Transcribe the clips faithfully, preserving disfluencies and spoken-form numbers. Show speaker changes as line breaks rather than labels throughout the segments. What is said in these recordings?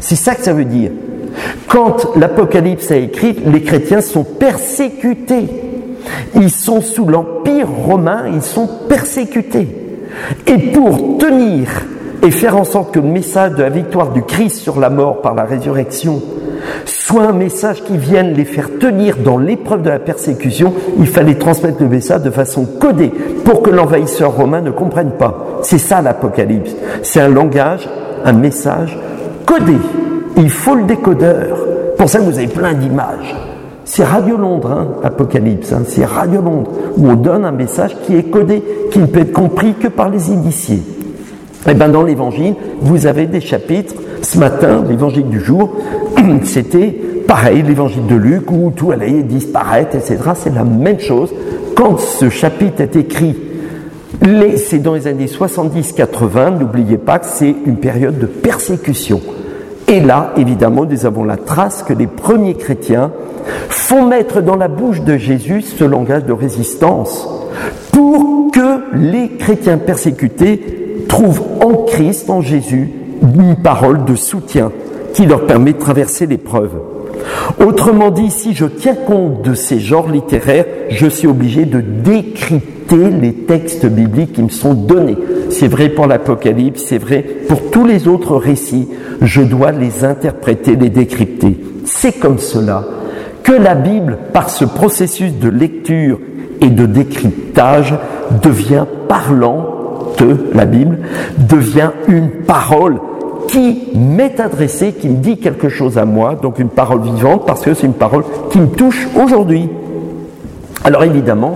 C'est ça que ça veut dire. Quand l'Apocalypse a écrit, les chrétiens sont persécutés. Ils sont sous l'Empire romain, ils sont persécutés. Et pour tenir et faire en sorte que le message de la victoire du Christ sur la mort par la résurrection soit un message qui vienne les faire tenir dans l'épreuve de la persécution, il fallait transmettre le message de façon codée pour que l'envahisseur romain ne comprenne pas. C'est ça l'Apocalypse. C'est un langage, un message codé. Il faut le décodeur. Pour ça que vous avez plein d'images. C'est Radio Londres, hein, Apocalypse, hein, c'est Radio Londres, où on donne un message qui est codé, qui ne peut être compris que par les initiés. Et bien dans l'Évangile, vous avez des chapitres. Ce matin, l'Évangile du jour, c'était pareil, l'Évangile de Luc, où tout allait disparaître, et cetera. C'est la même chose. Quand ce chapitre est écrit, les, c'est dans les années soixante-dix quatre-vingts, n'oubliez pas que c'est une période de persécution. Et là, évidemment, nous avons la trace que les premiers chrétiens font mettre dans la bouche de Jésus ce langage de résistance pour que les chrétiens persécutés trouvent en Christ, en Jésus, une parole de soutien qui leur permet de traverser l'épreuve. Autrement dit, si je tiens compte de ces genres littéraires, je suis obligé de décrypter les textes bibliques qui me sont donnés. C'est vrai pour l'Apocalypse, c'est vrai pour tous les autres récits. Je dois les interpréter, les décrypter. C'est comme cela que la Bible, par ce processus de lecture et de décryptage, devient parlante, la Bible, devient une parole qui m'est adressée, qui me dit quelque chose à moi, donc une parole vivante, parce que c'est une parole qui me touche aujourd'hui. Alors évidemment,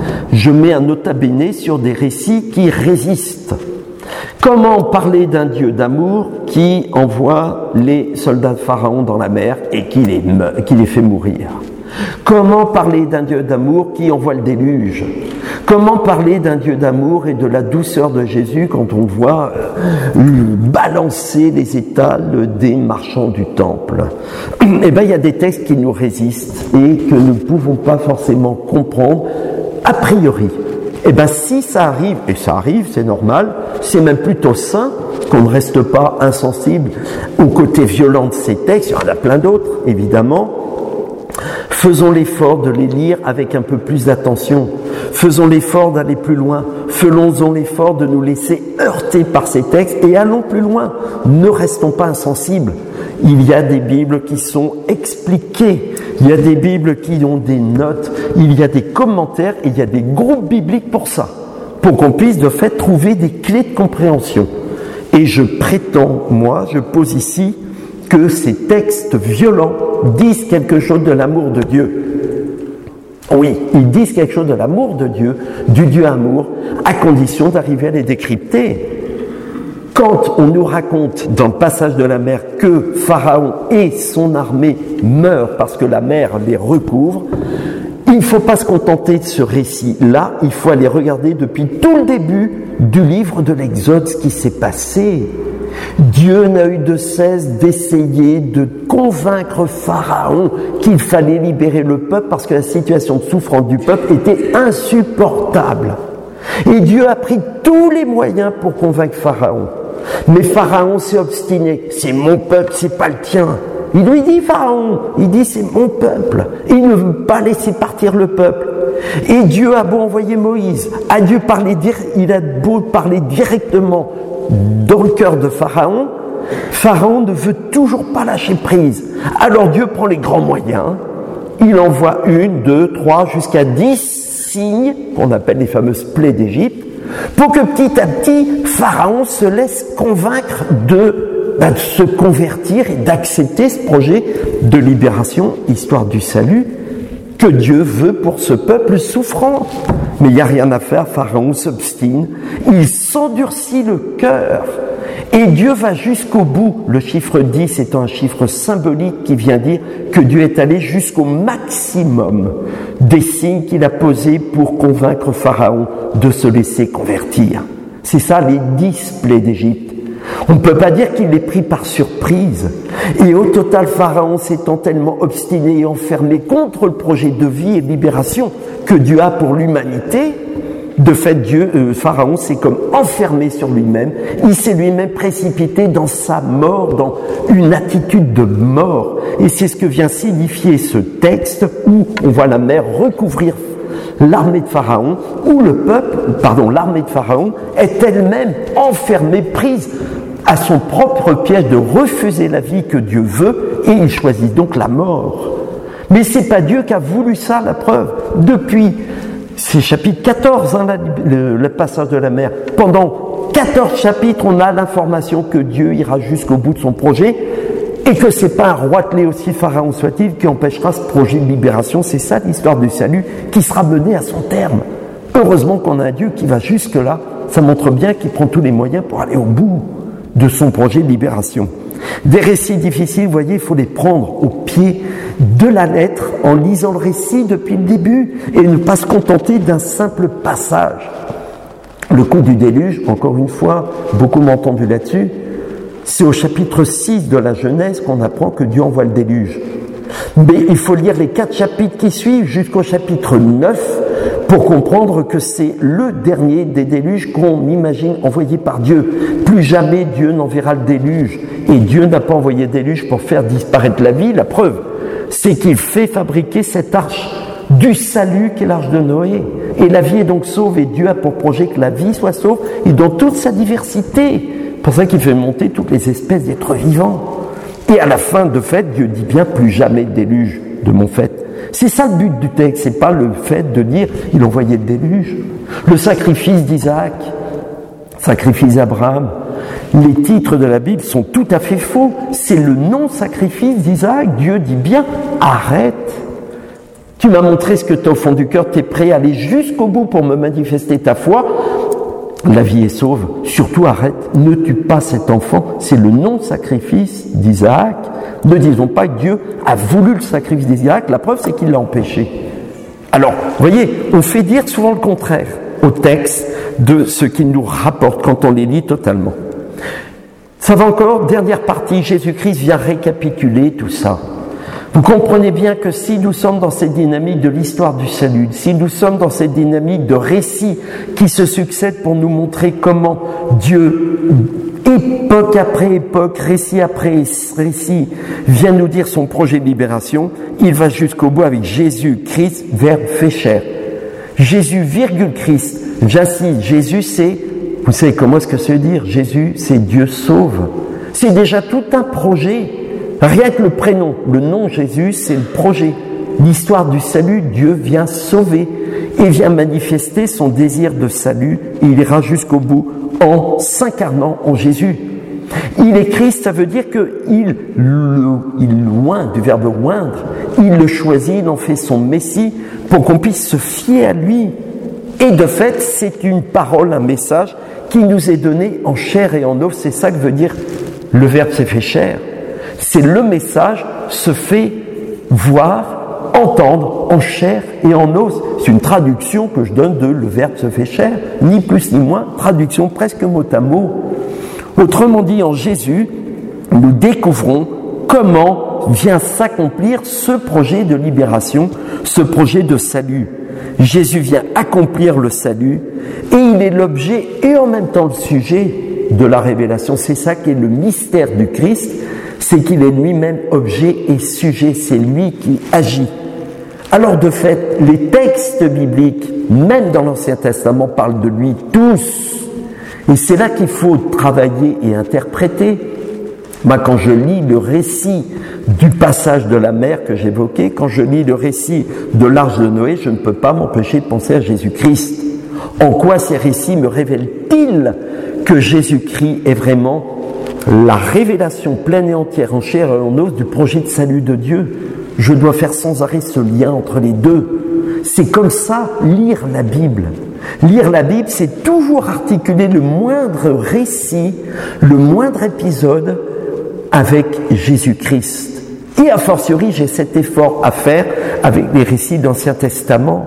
je mets un nota bene sur des récits qui résistent. Comment parler d'un Dieu d'amour qui envoie les soldats de Pharaon dans la mer et qui les, me, qui les fait mourir? Comment parler d'un Dieu d'amour qui envoie le déluge? Comment parler d'un Dieu d'amour et de la douceur de Jésus quand on voit euh, balancer les étals des marchands du temple? Eh bien, il y a des textes qui nous résistent et que nous ne pouvons pas forcément comprendre a priori. Eh bien, si ça arrive, et ça arrive, c'est normal, c'est même plutôt sain qu'on ne reste pas insensible au côté violent de ces textes. Il y en a plein d'autres, évidemment. Faisons l'effort de les lire avec un peu plus d'attention. Faisons l'effort d'aller plus loin. Faisons l'effort de nous laisser heurter par ces textes et allons plus loin. Ne restons pas insensibles. Il y a des Bibles qui sont expliquées. Il y a des Bibles qui ont des notes. Il y a des commentaires et il y a des groupes bibliques pour ça. Pour qu'on puisse de fait trouver des clés de compréhension. Et je prétends, moi, je pose ici que ces textes violents disent quelque chose de l'amour de Dieu. Oui, ils disent quelque chose de l'amour de Dieu, du Dieu amour, à condition d'arriver à les décrypter. Quand on nous raconte dans le passage de la mer que Pharaon et son armée meurent parce que la mer les recouvre, il ne faut pas se contenter de ce récit-là, il faut aller regarder depuis tout le début du livre de l'Exode ce qui s'est passé. Dieu n'a eu de cesse d'essayer de convaincre Pharaon qu'il fallait libérer le peuple parce que la situation de souffrance du peuple était insupportable. Et Dieu a pris tous les moyens pour convaincre Pharaon. Mais Pharaon s'est obstiné. C'est mon peuple, c'est pas le tien. Il lui dit, Pharaon, il dit c'est mon peuple. Et il ne veut pas laisser partir le peuple. Et Dieu a beau envoyer Moïse, a Dieu parler, il a beau parler directement dans le cœur de Pharaon, Pharaon ne veut toujours pas lâcher prise. Alors Dieu prend les grands moyens, il envoie une, deux, trois, jusqu'à dix signes, qu'on appelle les fameuses plaies d'Égypte, pour que petit à petit, Pharaon se laisse convaincre de, ben, de se convertir et d'accepter ce projet de libération, histoire du salut, que Dieu veut pour ce peuple souffrant. Mais il n'y a rien à faire, Pharaon s'obstine, il s'endurcit le cœur, et Dieu va jusqu'au bout. Le chiffre dix étant un chiffre symbolique qui vient dire que Dieu est allé jusqu'au maximum des signes qu'il a posés pour convaincre Pharaon de se laisser convertir. C'est ça les dix plaies d'Égypte. On ne peut pas dire qu'il est pris par surprise. Et au total, Pharaon s'étant tellement obstiné et enfermé contre le projet de vie et de libération que Dieu a pour l'humanité, De fait, Dieu, euh, Pharaon s'est comme enfermé sur lui-même. Il s'est lui-même précipité dans sa mort, dans une attitude de mort. Et c'est ce que vient signifier ce texte où on voit la mer recouvrir l'armée de Pharaon, où le peuple, pardon, l'armée de Pharaon est elle-même enfermée, prise à son propre piège de refuser la vie que Dieu veut, et il choisit donc la mort. Mais c'est pas Dieu qui a voulu ça, la preuve. Depuis, c'est chapitre quatorze, hein, la, le, le passage de la mer. Pendant quatorze chapitres, on a l'information que Dieu ira jusqu'au bout de son projet, et que c'est pas un roitelet aussi pharaon soit-il qui empêchera ce projet de libération. C'est ça l'histoire du salut qui sera menée à son terme. Heureusement qu'on a un Dieu qui va jusque-là. Ça montre bien qu'il prend tous les moyens pour aller au bout de son projet de libération. Des récits difficiles, vous voyez, il faut les prendre au pied de la lettre en lisant le récit depuis le début et ne pas se contenter d'un simple passage. Le conte du déluge, encore une fois, beaucoup m'ont entendu là-dessus, c'est au chapitre six de la Genèse qu'on apprend que Dieu envoie le déluge. Mais il faut lire les quatre chapitres qui suivent jusqu'au chapitre neuf pour comprendre que c'est le dernier des déluges qu'on imagine envoyé par Dieu. Plus jamais Dieu n'enverra le déluge. Et Dieu n'a pas envoyé le déluge pour faire disparaître la vie. La preuve, c'est qu'il fait fabriquer cette arche du salut qu'est l'arche de Noé. Et la vie est donc sauve et Dieu a pour projet que la vie soit sauve et dans toute sa diversité. C'est pour ça qu'il fait monter toutes les espèces d'êtres vivants. Et à la fin, de fait, Dieu dit bien plus jamais de déluge de mon fait. C'est ça le but du texte, c'est pas le fait de dire il envoyait le déluge. Le sacrifice d'Isaac, sacrifice d'Abraham, les titres de la Bible sont tout à fait faux. C'est le non-sacrifice d'Isaac. Dieu dit bien arrête. Tu m'as montré ce que tu as au fond du cœur, tu es prêt à aller jusqu'au bout pour me manifester ta foi. La vie est sauve, surtout arrête, ne tue pas cet enfant, c'est le non-sacrifice d'Isaac. Ne disons pas que Dieu a voulu le sacrifice d'Isaac, la preuve c'est qu'il l'a empêché. Alors, vous voyez, on fait dire souvent le contraire au texte de ce qu'il nous rapporte quand on les lit totalement. Ça va encore, dernière partie, Jésus-Christ vient récapituler tout ça. Vous comprenez bien que si nous sommes dans cette dynamique de l'histoire du salut, si nous sommes dans cette dynamique de récits qui se succèdent pour nous montrer comment Dieu, époque après époque, récit après récit, vient nous dire son projet de libération, il va jusqu'au bout avec Jésus-Christ, verbe fait chair. Jésus, virgule Christ. J'insiste, Jésus c'est, vous savez comment est-ce que ça veut dire? Jésus c'est Dieu sauve. C'est déjà tout un projet. Rien que le prénom, le nom Jésus, c'est le projet. L'histoire du salut, Dieu vient sauver et vient manifester son désir de salut et il ira jusqu'au bout en s'incarnant en Jésus. Il est Christ, ça veut dire qu'il le, il loin du verbe oindre, il le choisit, il en fait son Messie pour qu'on puisse se fier à lui. Et de fait, c'est une parole, un message qui nous est donné en chair et en os. C'est ça que veut dire le verbe s'est fait chair. C'est le message se fait voir, entendre en chair et en os. C'est une traduction que je donne de le verbe se fait chair, ni plus ni moins, traduction presque mot à mot. Autrement dit, en Jésus, nous découvrons comment vient s'accomplir ce projet de libération, ce projet de salut. Jésus vient accomplir le salut et il est l'objet et en même temps le sujet de la révélation. C'est ça qui est le mystère du Christ. C'est qu'il est lui-même objet et sujet, c'est lui qui agit. Alors de fait, les textes bibliques, même dans l'Ancien Testament, parlent de lui tous. Et c'est là qu'il faut travailler et interpréter. Moi, quand je lis le récit du passage de la mer que j'évoquais, quand je lis le récit de l'arche de Noé, je ne peux pas m'empêcher de penser à Jésus-Christ. En quoi ces récits me révèlent-ils que Jésus-Christ est vraiment la révélation pleine et entière en chair et en os du projet de salut de Dieu? Je dois faire sans arrêt ce lien entre les deux. C'est comme ça, lire la Bible. Lire la Bible, c'est toujours articuler le moindre récit, le moindre épisode avec Jésus-Christ. Et a fortiori, j'ai cet effort à faire avec les récits d'Ancien Testament.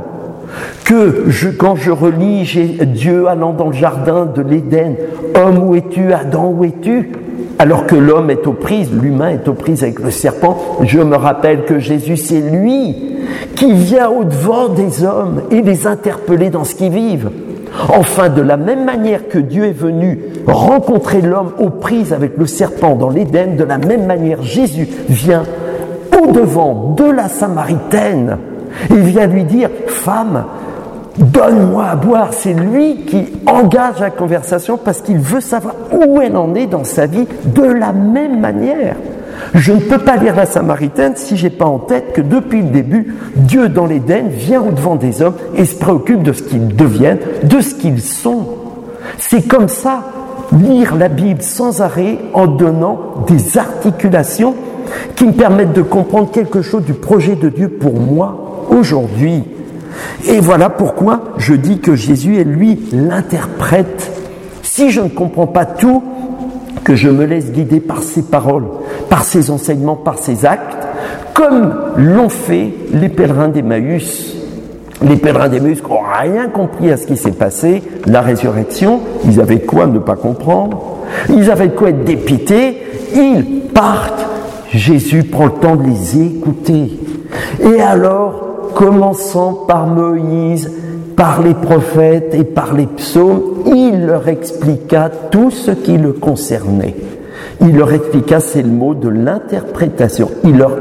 Que je, quand je relis j'ai Dieu allant dans le jardin de l'Éden, homme où es-tu, Adam où es-tu? Alors que l'homme est aux prises, l'humain est aux prises avec le serpent, je me rappelle que Jésus c'est lui qui vient au-devant des hommes et les interpeller dans ce qu'ils vivent. Enfin, de la même manière que Dieu est venu rencontrer l'homme aux prises avec le serpent dans l'Éden, de la même manière Jésus vient au-devant de la Samaritaine. Il vient lui dire, femme, donne-moi à boire. C'est lui qui engage la conversation parce qu'il veut savoir où elle en est dans sa vie de la même manière. Je ne peux pas lire la Samaritaine si j'ai pas en tête que depuis le début, Dieu dans l'Éden vient au-devant des hommes et se préoccupe de ce qu'ils deviennent, de ce qu'ils sont. C'est comme ça, lire la Bible sans arrêt en donnant des articulations qui me permettent de comprendre quelque chose du projet de Dieu pour moi aujourd'hui. Et voilà pourquoi je dis que Jésus est lui l'interprète. Si je ne comprends pas tout, que je me laisse guider par ses paroles, par ses enseignements, par ses actes, comme l'ont fait les pèlerins d'Emmaüs. Les pèlerins d'Emmaüs qui n'ont rien compris à ce qui s'est passé, la résurrection, ils avaient quoi ne pas comprendre, ils avaient quoi être dépités, ils partent, Jésus prend le temps de les écouter. Et alors, commençant par Moïse, par les prophètes et par les psaumes, il leur expliqua tout ce qui le concernait. Il leur expliqua, c'est le mot de l'interprétation. Il leur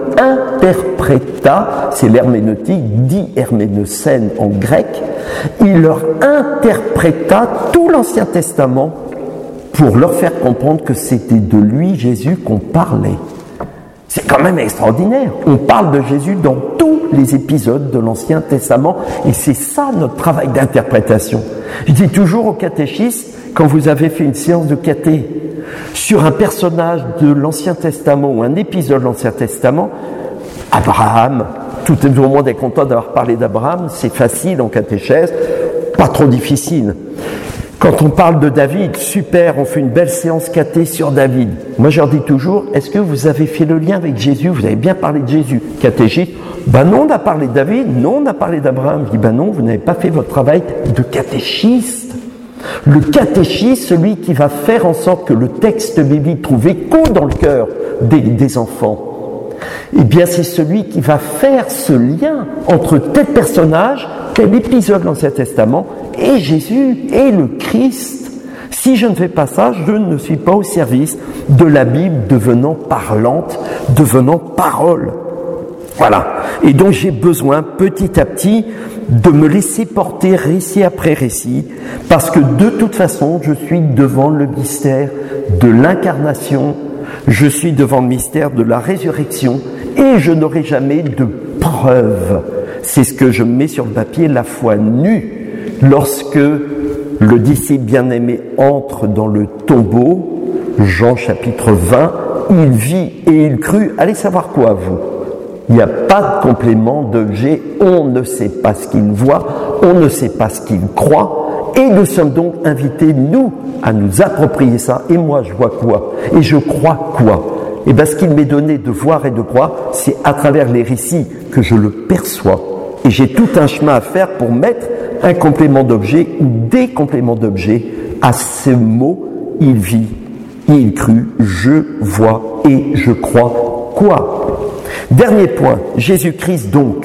interpréta, c'est l'herméneutique, dit herménocène en grec, il leur interpréta tout l'Ancien Testament pour leur faire comprendre que c'était de lui, Jésus, qu'on parlait. C'est quand même extraordinaire. On parle de Jésus dans tous les épisodes de l'Ancien Testament et c'est ça notre travail d'interprétation. Je dis toujours aux catéchistes, quand vous avez fait une séance de caté sur un personnage de l'Ancien Testament ou un épisode de l'Ancien Testament, Abraham, tout le monde est content d'avoir parlé d'Abraham, c'est facile en catéchèse, pas trop difficile. Quand on parle de David, super, on fait une belle séance caté sur David. Moi, je leur dis toujours, est-ce que vous avez fait le lien avec Jésus? Vous avez bien parlé de Jésus. Catéchiste, ben non, on a parlé de David, non, on a parlé d'Abraham. Je dis, ben non, vous n'avez pas fait votre travail de catéchiste. Le catéchiste, celui qui va faire en sorte que le texte biblique trouve écho dans le cœur des, des enfants, eh bien, c'est celui qui va faire ce lien entre tel personnage, tel épisode de l'Ancien Testament, et Jésus et le Christ. Si je ne fais pas ça, je ne suis pas au service de la Bible devenant parlante, devenant parole. Voilà. Et donc j'ai besoin petit à petit de me laisser porter récit après récit, parce que de toute façon, je suis devant le mystère de l'incarnation, je suis devant le mystère de la résurrection, et je n'aurai jamais de preuve. C'est ce que je mets sur le papier, la foi nue. Lorsque le disciple bien-aimé entre dans le tombeau, Jean chapitre vingt, il vit et il crut. Allez savoir quoi, vous? Il n'y a pas de complément d'objet, on ne sait pas ce qu'il voit, on ne sait pas ce qu'il croit, et nous sommes donc invités, nous, à nous approprier ça. Et moi, je vois quoi? Et je crois quoi? Et bien, ce qu'il m'est donné de voir et de croire, c'est à travers les récits que je le perçois. Et j'ai tout un chemin à faire pour mettre un complément d'objet ou des compléments d'objet à ce mot, il vit, il crut, je vois et je crois quoi. Dernier point, Jésus-Christ donc,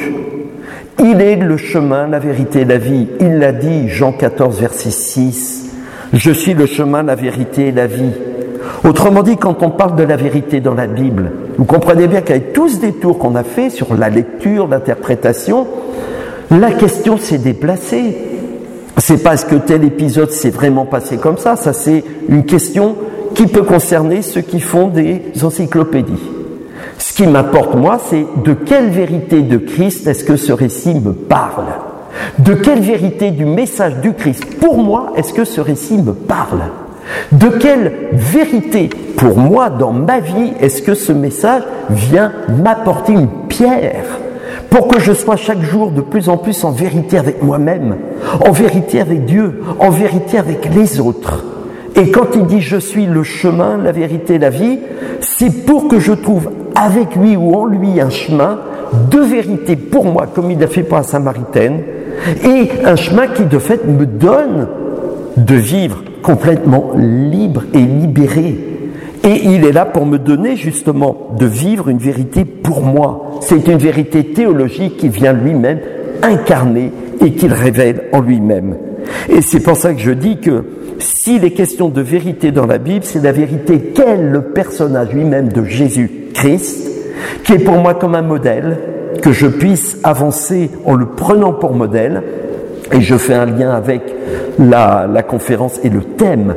il est le chemin, la vérité, la vie. Il l'a dit, Jean quatorze, verset six, je suis le chemin, la vérité et la vie. Autrement dit, quand on parle de la vérité dans la Bible, vous comprenez bien qu'avec tous ces détours qu'on a fait sur la lecture, l'interprétation, la question s'est déplacée. C'est pas est-ce que tel épisode s'est vraiment passé comme ça, ça c'est une question qui peut concerner ceux qui font des encyclopédies. Ce qui m'importe moi, c'est de quelle vérité de Christ est-ce que ce récit me parle? De quelle vérité du message du Christ pour moi est-ce que ce récit me parle? De quelle vérité pour moi dans ma vie est-ce que ce message vient m'apporter une pierre pour que je sois chaque jour de plus en plus en vérité avec moi-même, en vérité avec Dieu, en vérité avec les autres. Et quand il dit « je suis le chemin, la vérité, la vie », c'est pour que je trouve avec lui ou en lui un chemin de vérité pour moi, comme il l'a fait pour la Samaritaine, et un chemin qui de fait me donne de vivre complètement libre et libéré. Et il est là pour me donner justement de vivre une vérité pour moi. C'est une vérité théologique qui vient lui-même incarner et qu'il révèle en lui-même. Et c'est pour ça que je dis que s'il est question de vérité dans la Bible, c'est la vérité qu'est le personnage lui-même de Jésus-Christ, qui est pour moi comme un modèle, que je puisse avancer en le prenant pour modèle. Et je fais un lien avec la, la conférence et le thème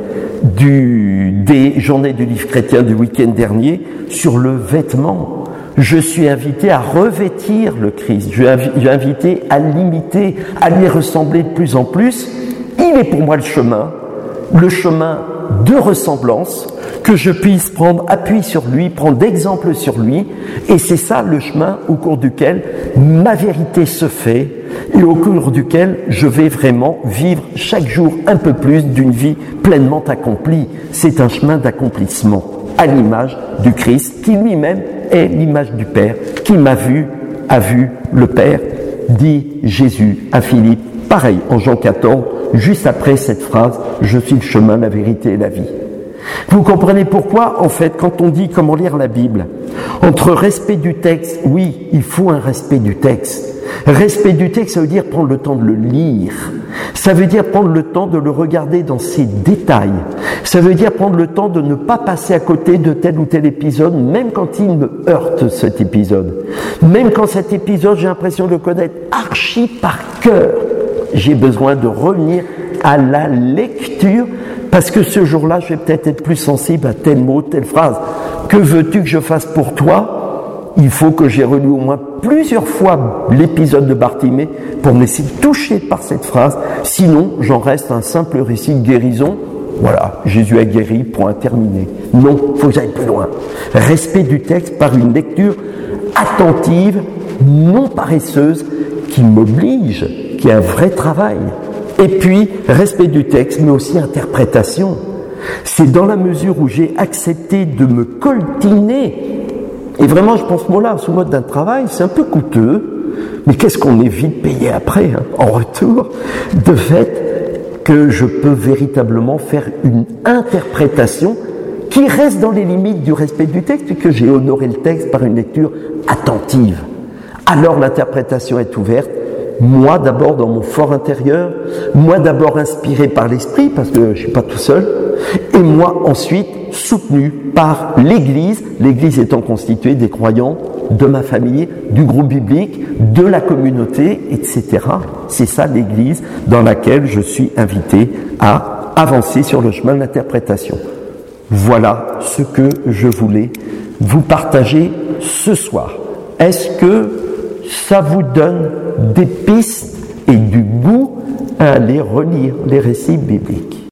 du, des journées du livre chrétien du week-end dernier sur le vêtement. Je suis invité à revêtir le Christ, je suis invité à l'imiter, à lui ressembler de plus en plus. Il est pour moi le chemin, le chemin de ressemblance, que je puisse prendre appui sur lui, prendre d'exemple sur lui, et c'est ça le chemin au cours duquel ma vérité se fait, et au cours duquel je vais vraiment vivre chaque jour un peu plus d'une vie pleinement accomplie. C'est un chemin d'accomplissement, à l'image du Christ, qui lui-même est l'image du Père, qui m'a vu, a vu le Père, dit Jésus à Philippe, pareil, en Jean quatorze, juste après cette phrase, « Je suis le chemin, la vérité et la vie ». Vous comprenez pourquoi, en fait, quand on dit comment lire la Bible, entre respect du texte, oui, il faut un respect du texte. Respect du texte, ça veut dire prendre le temps de le lire. Ça veut dire prendre le temps de le regarder dans ses détails. Ça veut dire prendre le temps de ne pas passer à côté de tel ou tel épisode, même quand il me heurte, cet épisode. Même quand cet épisode, j'ai l'impression de le connaître archi par cœur. J'ai besoin de revenir à la lecture, parce que ce jour-là, je vais peut-être être plus sensible à tel mot, telle phrase. Que veux-tu que je fasse pour toi? Il faut que j'ai relu au moins plusieurs fois l'épisode de Bartimée pour me laisser toucher par cette phrase. Sinon, j'en reste un simple récit de guérison. Voilà, Jésus a guéri, point terminé. Non, il faut que j'aille plus loin. Respect du texte par une lecture attentive, non paresseuse, qui m'oblige, qui est un vrai travail. Et puis, respect du texte, mais aussi interprétation. C'est dans la mesure où j'ai accepté de me coltiner, et vraiment je pense ce mot-là, sous mode d'un travail, c'est un peu coûteux, mais qu'est-ce qu'on est vite payé après, hein, en retour, de fait que je peux véritablement faire une interprétation qui reste dans les limites du respect du texte, et que j'ai honoré le texte par une lecture attentive. Alors l'interprétation est ouverte, moi d'abord dans mon fort intérieur, moi d'abord inspiré par l'Esprit, parce que je ne suis pas tout seul, et moi ensuite soutenu par l'Église, l'Église étant constituée des croyants de ma famille, du groupe biblique, de la communauté, et cetera. C'est ça l'Église dans laquelle je suis invité à avancer sur le chemin de l'interprétation. Voilà ce que je voulais vous partager ce soir. Est-ce que ça vous donne des pistes et du goût à aller relire les récits bibliques?